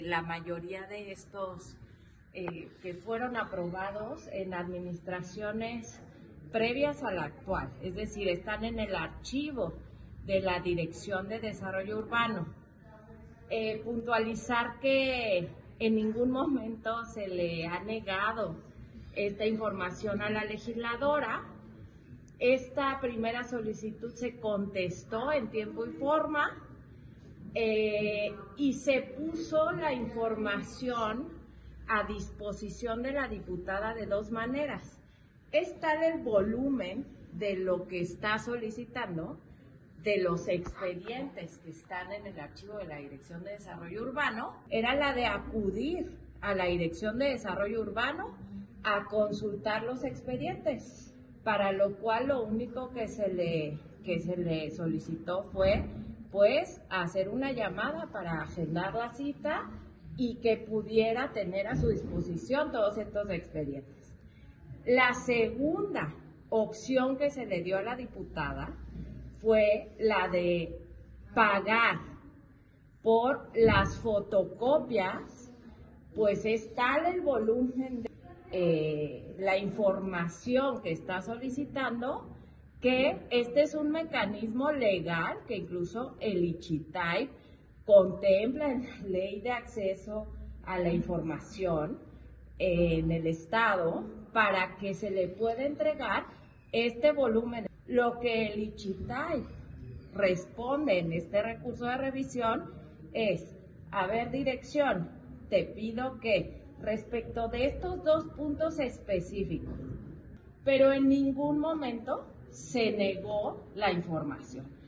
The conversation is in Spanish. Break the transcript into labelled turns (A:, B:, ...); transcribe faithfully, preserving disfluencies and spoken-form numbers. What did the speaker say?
A: La mayoría de estos eh, que fueron aprobados en administraciones previas a la actual, es decir, están en el archivo de la Dirección de Desarrollo Urbano. Eh, puntualizar que en ningún momento se le ha negado esta información a la legisladora. Esta primera solicitud se contestó en tiempo y forma eh, y se puso la información a disposición de la diputada de dos maneras. Es tal el volumen de lo que está solicitando, de los expedientes que están en el archivo de la Dirección de Desarrollo Urbano, era la de acudir a la Dirección de Desarrollo Urbano a consultar los expedientes, para lo cual lo único que se le, que se le solicitó fue pues hacer una llamada para agendar la cita y que pudiera tener a su disposición todos estos expedientes. La segunda opción que se le dio a la diputada fue la de pagar por las fotocopias, pues es tal el volumen de eh, la información que está solicitando que este es un mecanismo legal que incluso el ICHITAI contempla en la Ley de Acceso a la Información eh, en el Estado para que se le pueda entregar este volumen. Lo que el ICHITAI responde en este recurso de revisión es, a ver, dirección, te pido que respecto de estos dos puntos específicos, pero en ningún momento se negó la información.